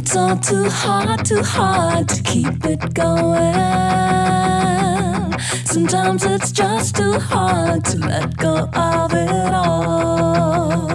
Too hard to keep it going. Sometimes it's just too hard to let go of it all.